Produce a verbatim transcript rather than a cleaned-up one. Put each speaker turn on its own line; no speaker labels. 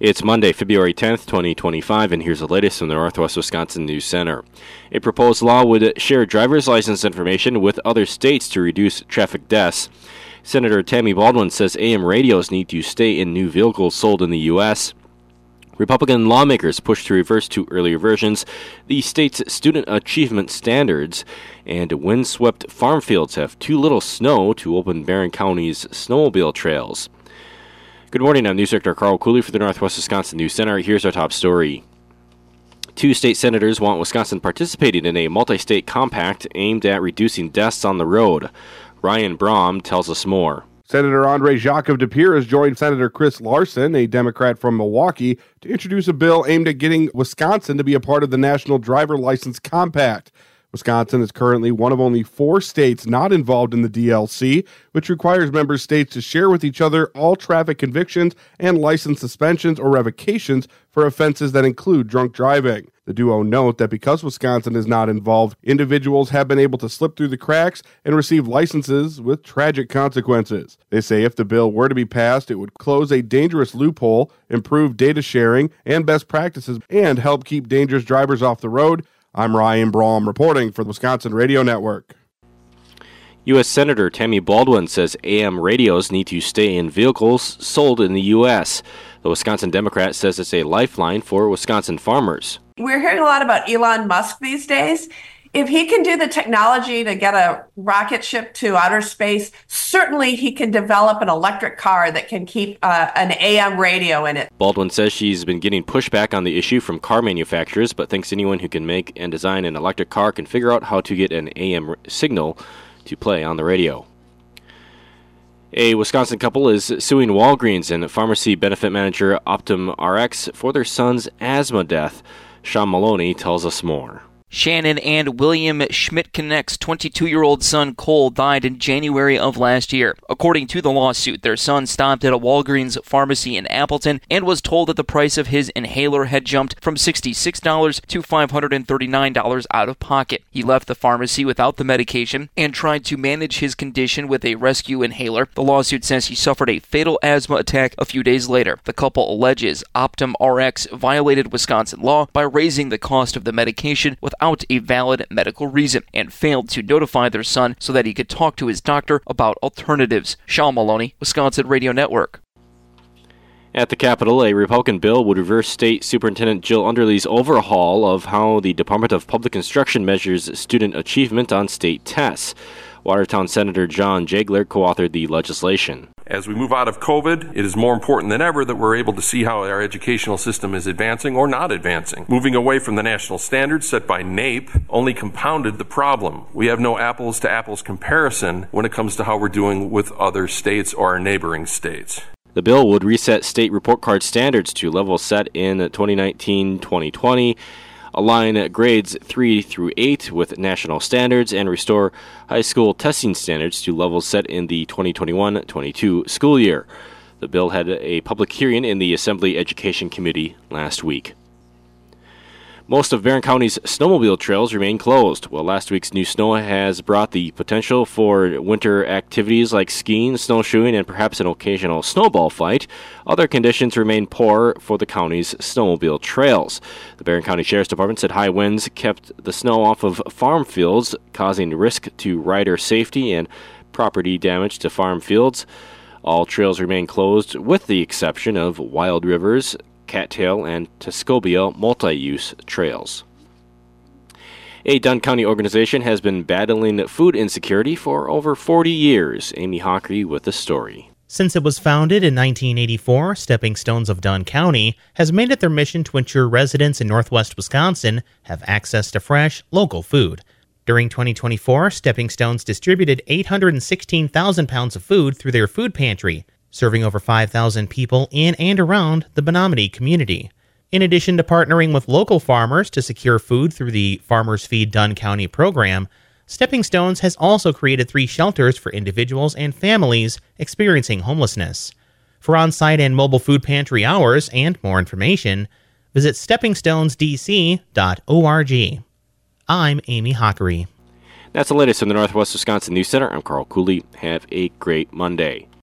It's Monday, February tenth, twenty twenty-five, and here's the latest from the Northwest Wisconsin News Center. A proposed law would share driver's license information with other states to reduce traffic deaths. Senator Tammy Baldwin says A M radios need to stay in new vehicles sold in the U S Republican lawmakers push to reverse two earlier versions, the state's student achievement standards, and windswept farm fields have too little snow to open Barron County's snowmobile trails. Good morning, I'm News Director Carl Cooley for the Northwest Wisconsin News Center. Here's our top story. Two state senators want Wisconsin participating in a multi-state compact aimed at reducing deaths on the road. Ryan Braum tells us more.
Senator Andre Jacques of De Pere has joined Senator Chris Larson, a Democrat from Milwaukee, to introduce a bill aimed at getting Wisconsin to be a part of the National Driver License Compact. Wisconsin is currently one of only four states not involved in the D L C, which requires member states to share with each other all traffic convictions and license suspensions or revocations for offenses that include drunk driving. The duo note that because Wisconsin is not involved, individuals have been able to slip through the cracks and receive licenses with tragic consequences. They say if the bill were to be passed, it would close a dangerous loophole, improve data sharing and best practices, and help keep dangerous drivers off the road. I'm Ryan Braum reporting for the Wisconsin Radio Network.
U S Senator Tammy Baldwin says A M radios need to stay in vehicles sold in the U S The Wisconsin Democrat says it's a lifeline for Wisconsin farmers.
We're hearing a lot about Elon Musk these days. If he can do the technology to get a rocket ship to outer space, certainly he can develop an electric car that can keep uh, an A M radio in it.
Baldwin says she's been getting pushback on the issue from car manufacturers, but thinks anyone who can make and design an electric car can figure out how to get an A M signal to play on the radio. A Wisconsin couple is suing Walgreens and pharmacy benefit manager Optum R X for their son's asthma death. Sean Maloney tells us more.
Shannon and William Schmidt-Connect's twenty-two-year-old son Cole died in January of last year. According to the lawsuit, their son stopped at a Walgreens pharmacy in Appleton and was told that the price of his inhaler had jumped from sixty-six dollars to five hundred thirty-nine dollars out of pocket. He left the pharmacy without the medication and tried to manage his condition with a rescue inhaler. The lawsuit says he suffered a fatal asthma attack a few days later. The couple alleges Optum R X violated Wisconsin law by raising the cost of the medication without Without a valid medical reason and failed to notify their son so that he could talk to his doctor about alternatives. Sean Maloney, Wisconsin Radio Network.
At the Capitol, a Republican bill would reverse State Superintendent Jill Underly's overhaul of how the Department of Public Instruction measures student achievement on state tests. Watertown Senator John Jagler co-authored the legislation.
As we move out of COVID, it is more important than ever that we're able to see how our educational system is advancing or not advancing. Moving away from the national standards set by NAEP only compounded the problem. We have no apples-to-apples comparison when it comes to how we're doing with other states or our neighboring states.
The bill would reset state report card standards to levels set in twenty nineteen twenty twenty, align grades three through eight with national standards, and restore high school testing standards to levels set in the twenty twenty-one twenty-two school year. The bill had a public hearing in the Assembly Education Committee last week. Most of Barron County's snowmobile trails remain closed. While last week's new snow has brought the potential for winter activities like skiing, snowshoeing, and perhaps an occasional snowball fight, other conditions remain poor for the county's snowmobile trails. The Barron County Sheriff's Department said high winds kept the snow off of farm fields, causing risk to rider safety and property damage to farm fields. All trails remain closed with the exception of Wild Rivers, Cattail, and Tuscobia multi-use trails. A Dunn County organization has been battling food insecurity for over forty years. Amy Hockery with the story.
Since it was founded in nineteen eighty-four, Stepping Stones of Dunn County has made it their mission to ensure residents in northwest Wisconsin have access to fresh, local food. During twenty twenty-four, Stepping Stones distributed eight hundred sixteen thousand pounds of food through their food pantry, serving over five thousand people in and around the Menominee community. In addition to partnering with local farmers to secure food through the Farmers Feed Dunn County program, Stepping Stones has also created three shelters for individuals and families experiencing homelessness. For on-site and mobile food pantry hours and more information, visit stepping stones d c dot org. I'm Amy Hockery.
That's the latest from the Northwest Wisconsin News Center. I'm Carl Cooley. Have a great Monday.